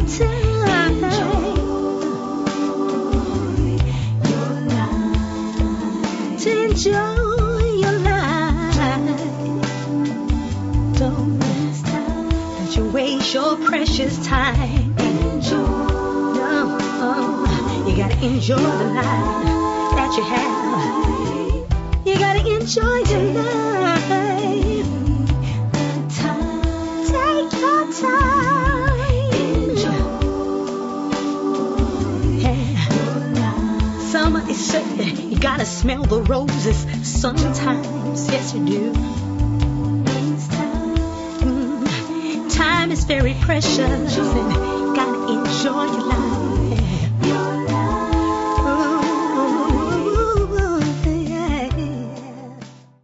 Your precious time. You gotta enjoy the life that you have. You gotta enjoy your life. Take your time. Yeah. Somebody said you gotta smell the roses sometimes. Yes, you do. Time is very precious, and you gotta enjoy your life.